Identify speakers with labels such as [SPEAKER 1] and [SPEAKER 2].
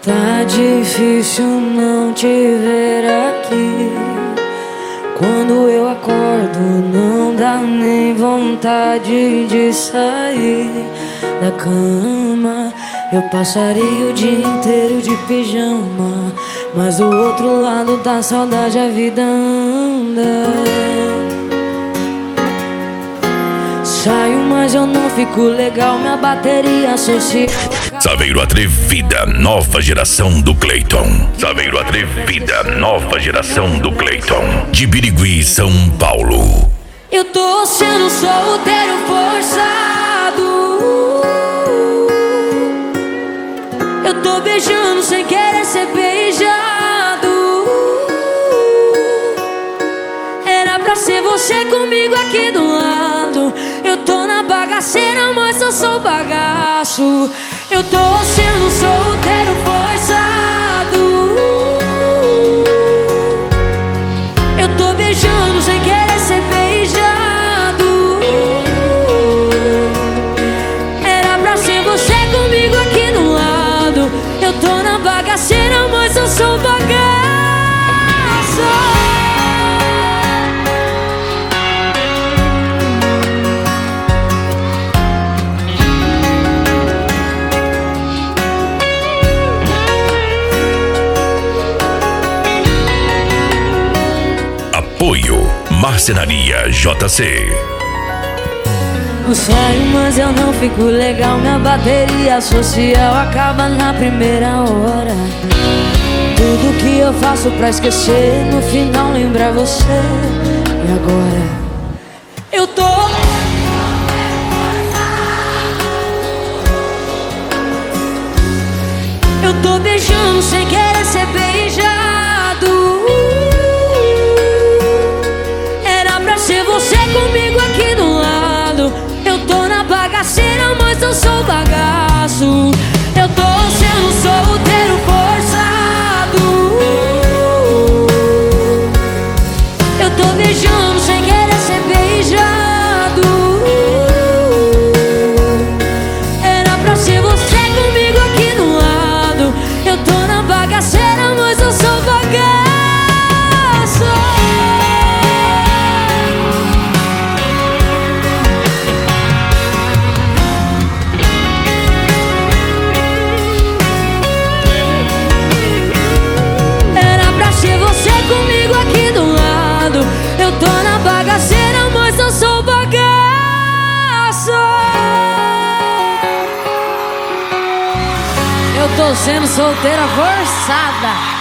[SPEAKER 1] Tá difícil não te ver aqui. Quando eu acordo não dá nem vontade de sair da cama. Eu passaria o dia inteiro de pijama, mas do outro lado da saudade a vida anda. Saio, mas eu não fico legal, minha bateria social.
[SPEAKER 2] Saveiro Atrevida, nova geração do Cleiton. Saveiro Atrevida, nova geração do Cleiton. De Birigui, São Paulo.
[SPEAKER 1] Eu tô sendo solteiro forçado. Eu tô beijando sem querer ser beijado. Era pra ser você comigo aqui do lado. Eu tô na bagaceira, mas eu sou bagaço. Eu tô sendo solteiro forçado. Eu tô beijando sem querer ser beijado. Era pra ser você comigo aqui do lado. Eu tô na bagaceira, mas eu sou bagaço.
[SPEAKER 2] Apoio Marcenaria JC.
[SPEAKER 1] Eu saio, mas eu não fico legal, minha bateria social acaba na primeira hora. Tudo que eu faço pra esquecer, no final lembrar você. E agora? Eu tô beijando sem querer ser beijado. Era pra ser você comigo aqui do lado. Eu tô na bagaceira, mas eu sou bagaço. Eu tô sendo solteiro forçado. Eu tô beijando sem querer ser beijado. Era pra ser você comigo aqui do lado. Eu tô na bagaceira, mas eu sou bagaço. Era pra ser você comigo aqui do lado. Eu tô na bagaceira, mas eu sou bagaço. Eu tô sendo solteira forçada.